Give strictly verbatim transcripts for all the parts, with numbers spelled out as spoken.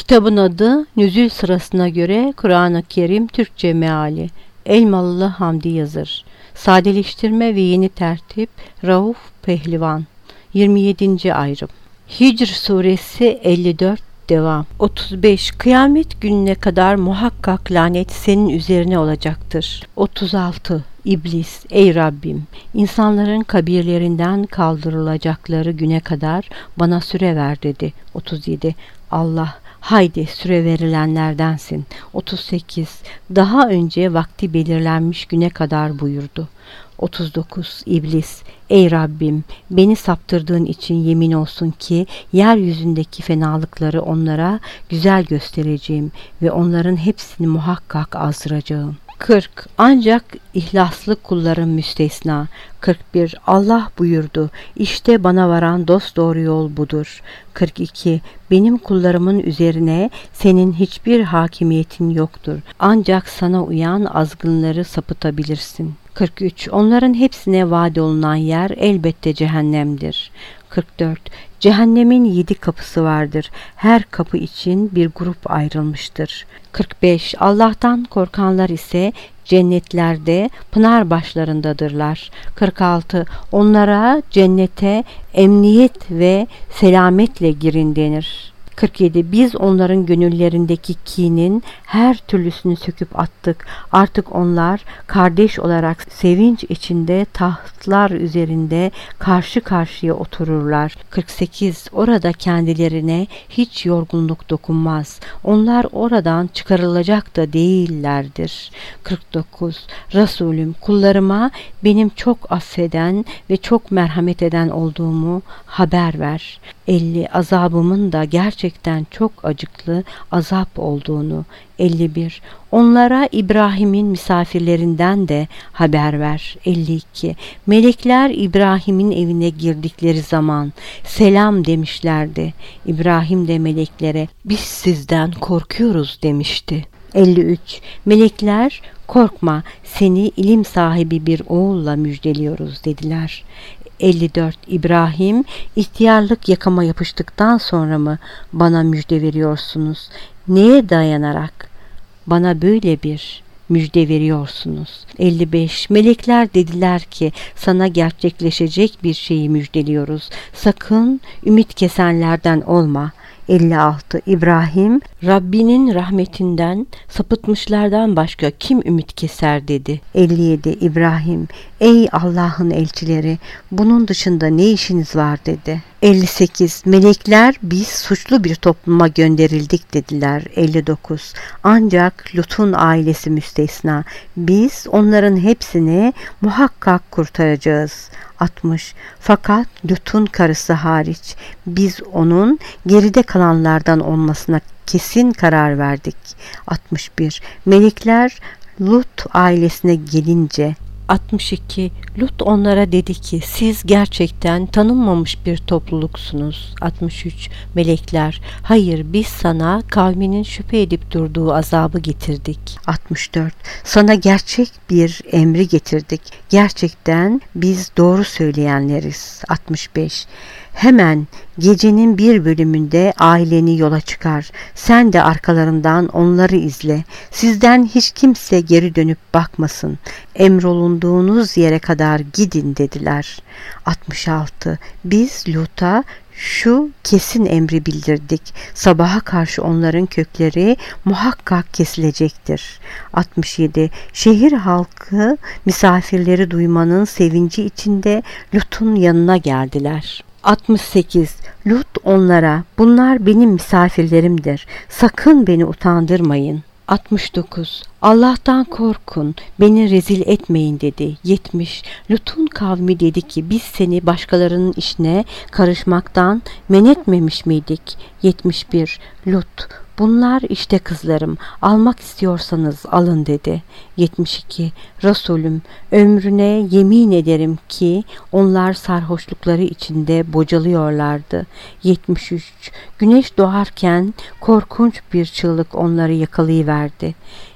Kitabın adı nüzül sırasına göre Kur'an-ı Kerim Türkçe meali. Elmalılı Hamdi Yazır. Sadeleştirme ve yeni tertip Rauf Pehlivan. yirmi yedinci ayrım. Hicr suresi elli dört devam. otuz beş. Kıyamet gününe kadar muhakkak lanet senin üzerine olacaktır. otuz altı. İblis, ey Rabbim, insanların kabirlerinden kaldırılacakları güne kadar bana süre ver dedi. otuz yedi. Allah, haydi süre verilenlerdensin. otuz sekiz. Daha önce vakti belirlenmiş güne kadar buyurdu. otuz dokuz. İblis, ey Rabbim, beni saptırdığın için yemin olsun ki yeryüzündeki fenalıkları onlara güzel göstereceğim ve onların hepsini muhakkak azdıracağım. kırk. Ancak ihlaslı kulların müstesna. kırk bir. Allah buyurdu, İşte bana varan dosdoğru yol budur. kırk iki. Benim kullarımın üzerine senin hiçbir hakimiyetin yoktur. Ancak sana uyan azgınları sapıtabilirsin. kırk üç. Onların hepsine vaat olunan yer elbette cehennemdir. kırk dört. Cehennemin yedi kapısı vardır. Her kapı için bir grup ayrılmıştır. kırk beş. Allah'tan korkanlar ise cennetlerde pınar başlarındadırlar. kırk altı. Onlara cennete emniyet ve selametle girin denir. kırk yedi. Biz onların gönüllerindeki kinin her türlüsünü söküp attık. Artık onlar kardeş olarak sevinç içinde tahtlar üzerinde karşı karşıya otururlar. kırk sekiz. Orada kendilerine hiç yorgunluk dokunmaz. Onlar oradan çıkarılacak da değillerdir. kırk dokuz. Resulüm, kullarıma benim çok affeden ve çok merhamet eden olduğumu haber ver. elli. Azabımın da gerçekten çok acıklı azap olduğunu. elli bir. Onlara İbrahim'in misafirlerinden de haber ver. elli iki. Melekler İbrahim'in evine girdikleri zaman selam demişlerdi. İbrahim de meleklere biz sizden korkuyoruz demişti. elli üç. Melekler korkma, seni ilim sahibi bir oğulla müjdeliyoruz dediler. elli dört. İbrahim, ihtiyarlık yakama yapıştıktan sonra mı bana müjde veriyorsunuz? Neye dayanarak bana böyle bir müjde veriyorsunuz? elli beş. Melekler dediler ki sana gerçekleşecek bir şeyi müjdeliyoruz. Sakın ümit kesenlerden olma. elli altı. İbrahim, Rabbinin rahmetinden sapıtmışlardan başka kim ümit keser dedi. elli yedi. İbrahim, ey Allah'ın elçileri, bunun dışında ne işiniz var dedi. elli sekiz. Melekler biz suçlu bir topluma gönderildik dediler. elli dokuz. Ancak Lut'un ailesi müstesna. Biz onların hepsini muhakkak kurtaracağız. altmış. Fakat Lut'un karısı hariç biz onun geride kalanlardan olmasına kesin karar verdik. altmış bir. Melekler Lut ailesine gelince altmış iki. Lut onlara dedi ki siz gerçekten tanınmamış bir topluluksunuz. altmış üç. Melekler, hayır biz sana kavminin şüphe edip durduğu azabı getirdik. altmış dört. Sana gerçek bir emri getirdik. Gerçekten biz doğru söyleyenleriz. altmış beş. Hemen gecenin bir bölümünde aileni yola çıkar. Sen de arkalarından onları izle. Sizden hiç kimse geri dönüp bakmasın. Emrolunduğunuz yere kadar gidin dediler. altmış altı. Biz Lut'a şu kesin emri bildirdik. Sabaha karşı onların kökleri muhakkak kesilecektir. altmış yedi. Şehir halkı misafirleri duymanın sevinci içinde Lut'un yanına geldiler. altmış sekiz. Lut onlara bunlar benim misafirlerimdir. Sakın beni utandırmayın. altmış dokuz. Allah'tan korkun, beni rezil etmeyin dedi. yetmiş. Lut'un kavmi dedi ki biz seni başkalarının işine karışmaktan men etmemiş miydik? yetmiş bir. Lut, bunlar işte kızlarım, almak istiyorsanız alın dedi. yetmiş iki. Resulüm, ömrüne yemin ederim ki onlar sarhoşlukları içinde bocalıyorlardı. yetmiş üç. Güneş doğarken korkunç bir çığlık onları yakalayıverdi.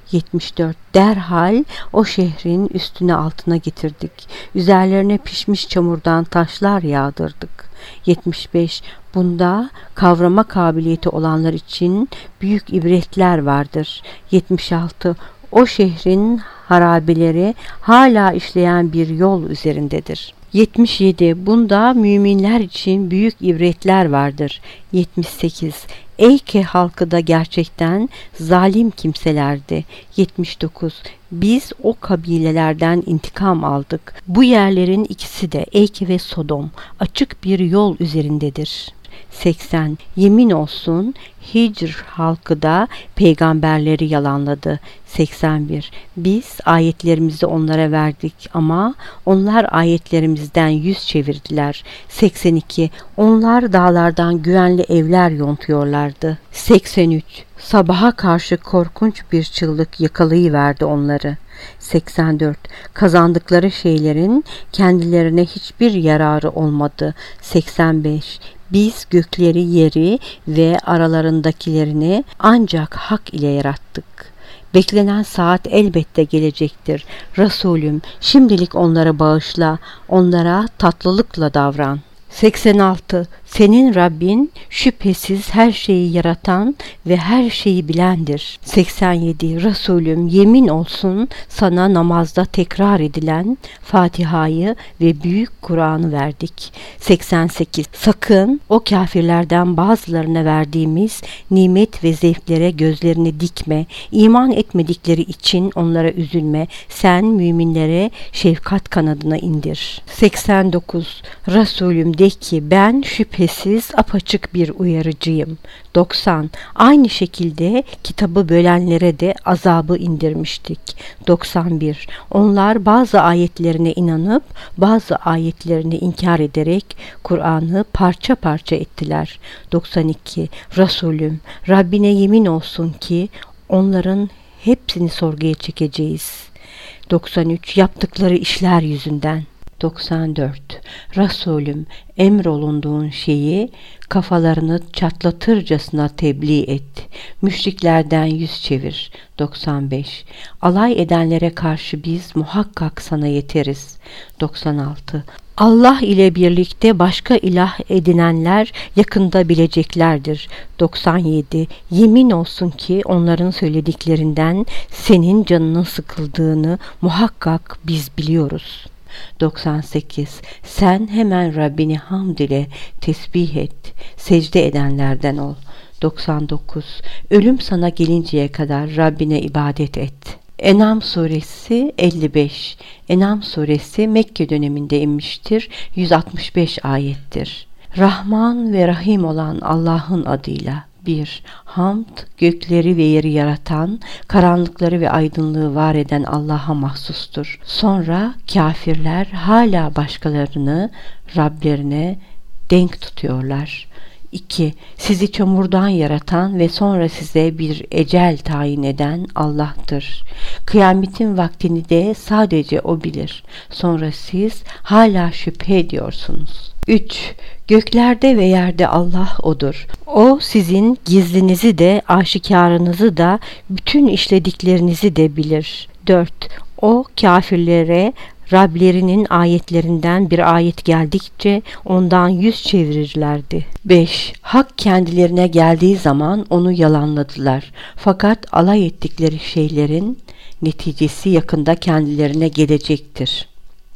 yetmiş dört Derhal o şehrin üstüne altına getirdik. Üzerlerine pişmiş çamurdan taşlar yağdırdık. yetmiş beş Bunda kavrama kabiliyeti olanlar için büyük ibretler vardır. yetmiş altı O şehrin harabeleri hala işleyen bir yol üzerindedir. yetmiş yedi Bunda müminler için büyük ibretler vardır. yetmiş sekiz Eyke halkı da gerçekten zalim kimselerdi. yetmiş dokuz Biz o kabilelerden intikam aldık. Bu yerlerin ikisi de Eyke ve Sodom açık bir yol üzerindedir. seksen Yemin olsun Hicr halkı da peygamberleri yalanladı. seksen bir Biz ayetlerimizi onlara verdik ama onlar ayetlerimizden yüz çevirdiler. seksen iki Onlar dağlardan güvenli evler yontuyorlardı. seksen üç Sabaha karşı korkunç bir çığlık yakalayıverdi onları. seksen dört Kazandıkları şeylerin kendilerine hiçbir yararı olmadı. seksen beş Biz gökleri, yeri ve aralarındakilerini ancak hak ile yarattık. Beklenen saat elbette gelecektir. Resulüm, şimdilik onlara bağışla, onlara tatlılıkla davran. seksen altı Senin Rabbin şüphesiz her şeyi yaratan ve her şeyi bilendir. seksen yedi Resulüm, yemin olsun sana namazda tekrar edilen Fatiha'yı ve Büyük Kur'an'ı verdik. seksen sekiz Sakın o kafirlerden bazılarına verdiğimiz nimet ve zevklere gözlerini dikme. İman etmedikleri için onlara üzülme. Sen müminlere şefkat kanadına indir. seksen dokuz Resulüm, de ki ben şüphesiz apaçık bir uyarıcıyım. doksan Aynı şekilde kitabı bölenlere de azabı indirmiştik. doksan bir Onlar bazı ayetlerine inanıp bazı ayetlerini inkar ederek Kur'an'ı parça parça ettiler. doksan iki Resulüm, Rabbine yemin olsun ki onların hepsini sorguya çekeceğiz. doksan üç Yaptıkları işler yüzünden. doksan dört Resulüm, emrolunduğun şeyi kafalarını çatlatırcasına tebliğ et. Müşriklerden yüz çevir. doksan beş Alay edenlere karşı biz muhakkak sana yeteriz. doksan altı Allah ile birlikte başka ilah edinenler yakında bileceklerdir. doksan yedi Yemin olsun ki onların söylediklerinden senin canının sıkıldığını muhakkak biz biliyoruz. doksan sekiz Sen hemen Rabbini hamd ile tesbih et, secde edenlerden ol. doksan dokuz Ölüm sana gelinceye kadar Rabbine ibadet et. En'am suresi elli beş En'am suresi Mekke döneminde inmiştir. yüz altmış beş ayettir. Rahman ve Rahim olan Allah'ın adıyla. bir Hamd, gökleri ve yeri yaratan, karanlıkları ve aydınlığı var eden Allah'a mahsustur. Sonra kafirler hala başkalarını Rablerine denk tutuyorlar. iki Sizi çamurdan yaratan ve sonra size bir ecel tayin eden Allah'tır. Kıyametin vaktini de sadece O bilir. Sonra siz hala şüphe ediyorsunuz. üç Göklerde ve yerde Allah O'dur. O sizin gizlinizi de aşikarınızı da bütün işlediklerinizi de bilir. dört O kafirlere Rablerinin ayetlerinden bir ayet geldikçe ondan yüz çevirirlerdi. beş Hak kendilerine geldiği zaman onu yalanladılar. Fakat alay ettikleri şeylerin neticesi yakında kendilerine gelecektir.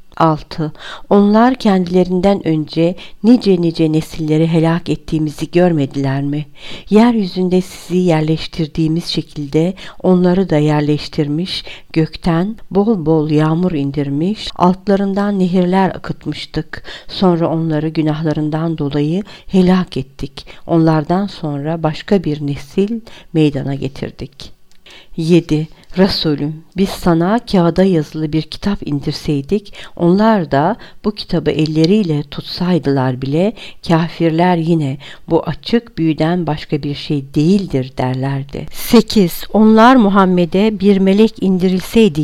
altı Onlar kendilerinden önce nice nice nesilleri helak ettiğimizi görmediler mi? Yeryüzünde sizi yerleştirdiğimiz şekilde onları da yerleştirmiş, gökten bol bol yağmur indirmiş, altlarından nehirler akıtmıştık. Sonra onları günahlarından dolayı helak ettik. Onlardan sonra başka bir nesil meydana getirdik. yedi Resulüm, biz sana kağıda yazılı bir kitap indirseydik, onlar da bu kitabı elleriyle tutsaydılar bile, kafirler yine bu açık büyüden başka bir şey değildir derlerdi. sekiz Onlar Muhammed'e bir melek indirilseydi ya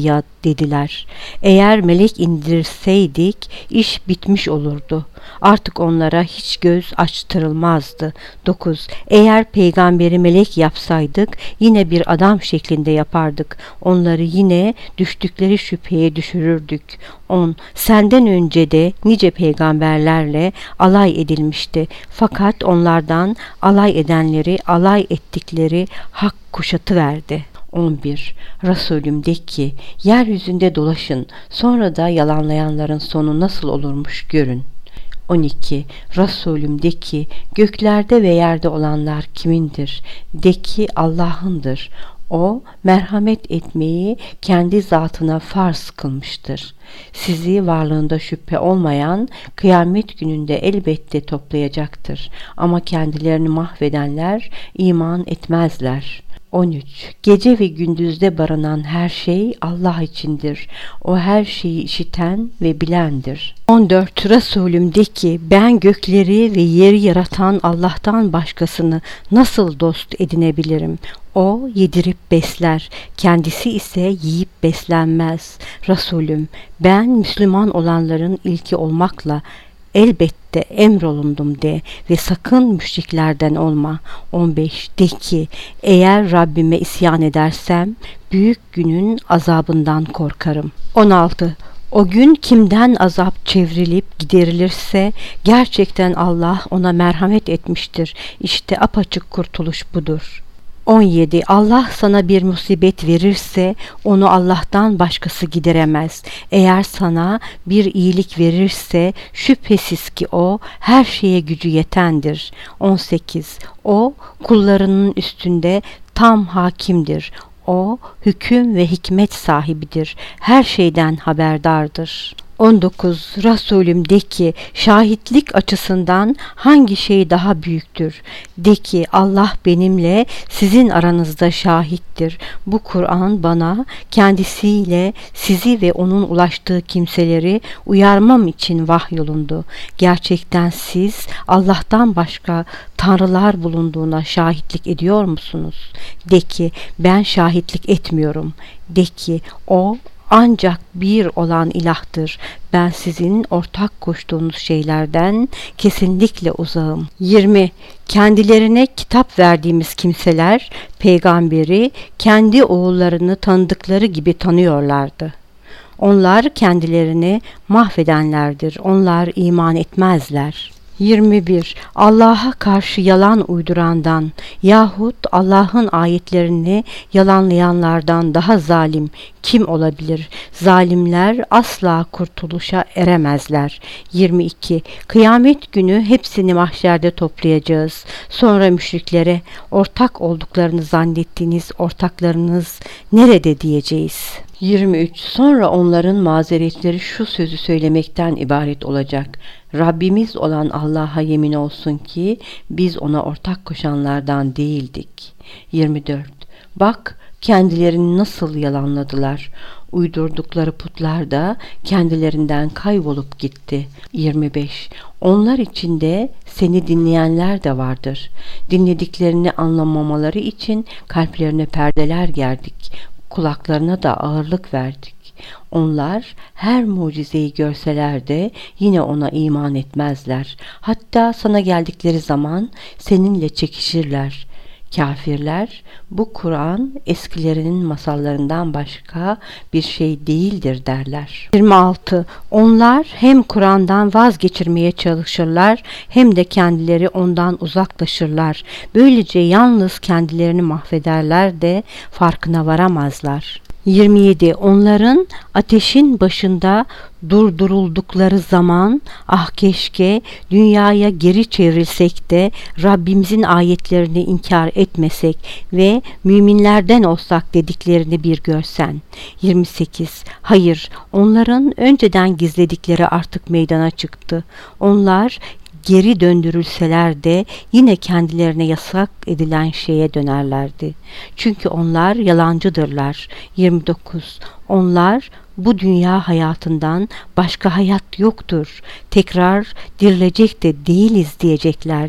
dediler. Eğer melek indirseydik iş bitmiş olurdu. Artık onlara hiç göz açtırılmazdı. dokuz. Eğer peygamberi melek yapsaydık yine bir adam şeklinde yapardık. Onları yine düştükleri şüpheye düşürürdük. on. Senden önce de nice peygamberlerle alay edilmişti. Fakat onlardan alay edenleri alay ettikleri hak kuşatıverdi. on bir. Resulüm de ki, yeryüzünde dolaşın, sonra da yalanlayanların sonu nasıl olurmuş görün. on iki. Resulüm de ki, göklerde ve yerde olanlar kimindir? De ki, Allah'ındır. O, merhamet etmeyi kendi zatına farz kılmıştır. Sizi varlığında şüphe olmayan kıyamet gününde elbette toplayacaktır. Ama kendilerini mahvedenler iman etmezler. on üç. Gece ve gündüzde barınan her şey Allah içindir. O her şeyi işiten ve bilendir. on dört. Resulüm de ki, ben gökleri ve yeri yaratan Allah'tan başkasını nasıl dost edinebilirim? O yedirip besler, kendisi ise yiyip beslenmez. Resulüm, ben Müslüman olanların ilki olmakla elbette emrolundum de ve sakın müşriklerden olma. on beş. De ki, eğer Rabbime isyan edersem büyük günün azabından korkarım. on altı. O gün kimden azap çevrilip giderilirse gerçekten Allah ona merhamet etmiştir. İşte apaçık kurtuluş budur. on yedi. Allah sana bir musibet verirse onu Allah'tan başkası gideremez. Eğer sana bir iyilik verirse şüphesiz ki o her şeye gücü yetendir. on sekiz. O kullarının üstünde tam hakimdir. O hüküm ve hikmet sahibidir. Her şeyden haberdardır. on dokuz. Resulüm de ki, şahitlik açısından hangi şey daha büyüktür? De ki, Allah benimle sizin aranızda şahittir. Bu Kur'an bana kendisiyle sizi ve onun ulaştığı kimseleri uyarmam için vahyolundu. Gerçekten siz Allah'tan başka tanrılar bulunduğuna şahitlik ediyor musunuz? De ki, ben şahitlik etmiyorum. De ki, o ancak bir olan ilahtır. Ben sizin ortak koştuğunuz şeylerden kesinlikle uzağım. yirmi. Kendilerine kitap verdiğimiz kimseler peygamberi kendi oğullarını tanıdıkları gibi tanıyorlardı. Onlar kendilerini mahvedenlerdir. Onlar iman etmezler. yirmi bir. Allah'a karşı yalan uydurandan yahut Allah'ın ayetlerini yalanlayanlardan daha zalim kim olabilir? Zalimler asla kurtuluşa eremezler. yirmi iki. Kıyamet günü hepsini mahşerde toplayacağız. Sonra müşriklere ortak olduklarını zannettiğiniz ortaklarınız nerede diyeceğiz. yirmi üç. Sonra onların mazeretleri şu sözü söylemekten ibaret olacak. Rabbimiz olan Allah'a yemin olsun ki biz ona ortak koşanlardan değildik. yirmi dört. Bak kendilerini nasıl yalanladılar. Uydurdukları putlar da kendilerinden kaybolup gitti. yirmi beş. Onlar içinde seni dinleyenler de vardır. Dinlediklerini anlamamaları için kalplerine perdeler gerdik. Kulaklarına da ağırlık verdik. Onlar her mucizeyi görseler de yine ona iman etmezler. Hatta sana geldikleri zaman seninle çekişirler. Kafirler, bu Kur'an eskilerinin masallarından başka bir şey değildir derler. yirmi altı. Onlar hem Kur'an'dan vazgeçirmeye çalışırlar hem de kendileri ondan uzaklaşırlar. Böylece yalnız kendilerini mahvederler de farkına varamazlar. yirmi yedi. Onların ateşin başında durduruldukları zaman ah keşke dünyaya geri çevrilsek de Rabbimizin ayetlerini inkar etmesek ve müminlerden olsak dediklerini bir görsen. yirmi sekiz. Hayır, onların önceden gizledikleri artık meydana çıktı. Onlar geri döndürülseler de yine kendilerine yasak edilen şeye dönerlerdi. Çünkü onlar yalancıdırlar. yirmi dokuz. Onlar bu dünya hayatından başka hayat yoktur. Tekrar dirilecek de değiliz diyeceklerdi.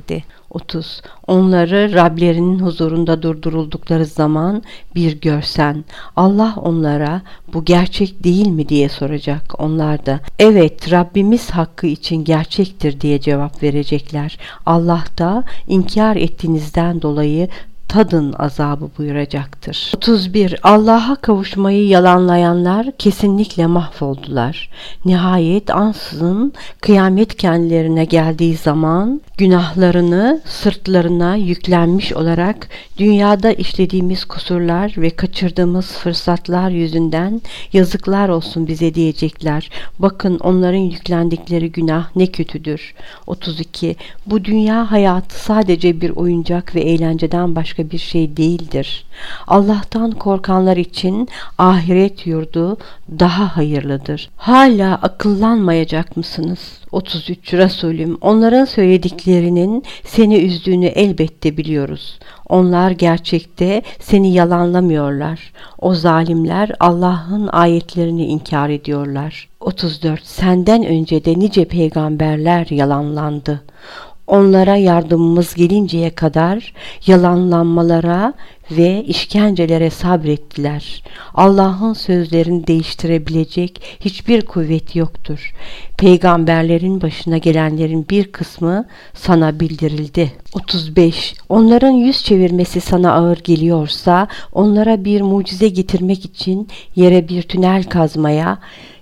otuz. Onları Rablerinin huzurunda durduruldukları zaman bir görsen, Allah onlara bu gerçek değil mi diye soracak. Onlar da evet Rabbimiz hakkı için gerçektir diye cevap verecekler. Allah da inkar ettiğinizden dolayı tadın azabı buyuracaktır. otuz bir. Allah'a kavuşmayı yalanlayanlar kesinlikle mahvoldular. Nihayet ansızın kıyamet kendilerine geldiği zaman günahlarını sırtlarına yüklenmiş olarak dünyada işlediğimiz kusurlar ve kaçırdığımız fırsatlar yüzünden yazıklar olsun bize diyecekler. Bakın onların yüklendikleri günah ne kötüdür. otuz iki. Bu dünya hayatı sadece bir oyuncak ve eğlenceden başka bir şey değildir. Allah'tan korkanlar için ahiret yurdu daha hayırlıdır. Hala akıllanmayacak mısınız? otuz üç. Resulüm, onların söylediklerinin seni üzdüğünü elbette biliyoruz. Onlar gerçekte seni yalanlamıyorlar. O zalimler Allah'ın ayetlerini inkar ediyorlar. otuz dört. Senden önce de nice peygamberler yalanlandı. Onlara yardımımız gelinceye kadar yalanlanmalara ve işkencelere sabrettiler. Allah'ın sözlerini değiştirebilecek hiçbir kuvvet yoktur. Peygamberlerin başına gelenlerin bir kısmı sana bildirildi. otuz beş. Onların yüz çevirmesi sana ağır geliyorsa, onlara bir mucize getirmek için yere bir tünel kazmaya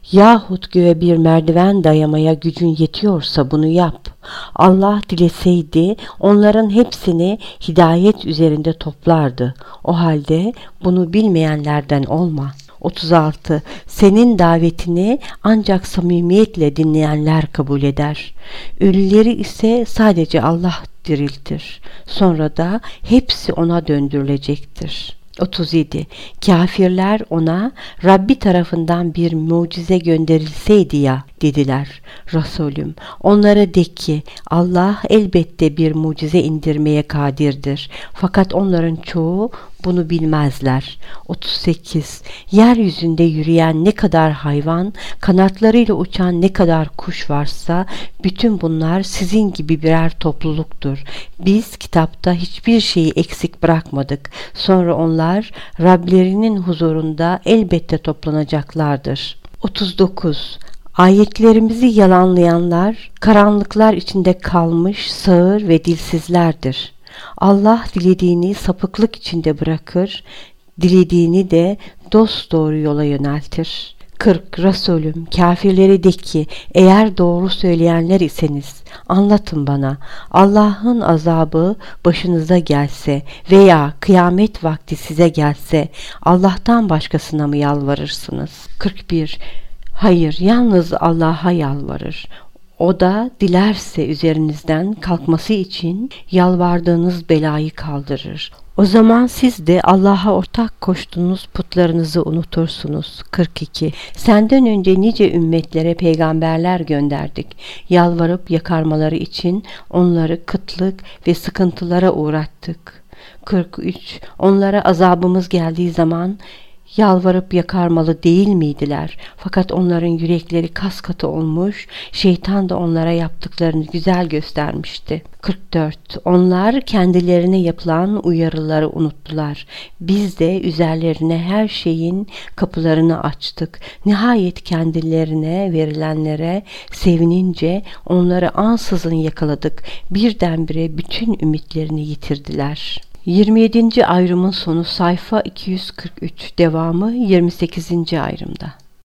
yahut göğe bir merdiven dayamaya gücün yetiyorsa bunu yap. Allah dileseydi onların hepsini hidayet üzerinde toplardı. O halde bunu bilmeyenlerden olma. otuz altı. Senin davetini ancak samimiyetle dinleyenler kabul eder. Ölüleri ise sadece Allah diriltir. Sonra da hepsi ona döndürülecektir. otuz yedi. Kafirler ona Rabbi tarafından bir mucize gönderilseydi ya dediler. Resulüm, onlara de ki Allah elbette bir mucize indirmeye kadirdir. Fakat onların çoğu bunu bilmezler. otuz sekiz. Yeryüzünde yürüyen ne kadar hayvan, kanatlarıyla uçan ne kadar kuş varsa bütün bunlar sizin gibi birer topluluktur. Biz kitapta hiçbir şeyi eksik bırakmadık. Sonra onlar Rablerinin huzurunda elbette toplanacaklardır. otuz dokuz. Ayetlerimizi yalanlayanlar karanlıklar içinde kalmış sağır ve dilsizlerdir. Allah dilediğini sapıklık içinde bırakır, dilediğini de dosdoğru yola yöneltir. kırk. Resulüm, kafirlere de ki eğer doğru söyleyenler iseniz anlatın bana, Allah'ın azabı başınıza gelse veya kıyamet vakti size gelse Allah'tan başkasına mı yalvarırsınız? kırk bir. Hayır, yalnız Allah'a yalvarır. O da dilerse üzerinizden kalkması için yalvardığınız belayı kaldırır. O zaman siz de Allah'a ortak koştuğunuz putlarınızı unutursunuz. kırk iki. Senden önce nice ümmetlere peygamberler gönderdik. Yalvarıp yakarmaları için onları kıtlık ve sıkıntılara uğrattık. kırk üç. Onlara azabımız geldiği zaman yalvarıp yakarmalı değil miydiler? Fakat onların yürekleri kas katı olmuş, şeytan da onlara yaptıklarını güzel göstermişti. kırk dört. Onlar kendilerine yapılan uyarıları unuttular. Biz de üzerlerine her şeyin kapılarını açtık. Nihayet kendilerine verilenlere sevinince onları ansızın yakaladık. Birdenbire bütün ümitlerini yitirdiler. yirmi yedinci ayrımın sonu sayfa iki yüz kırk üç, devamı yirmi sekizinci ayrımda.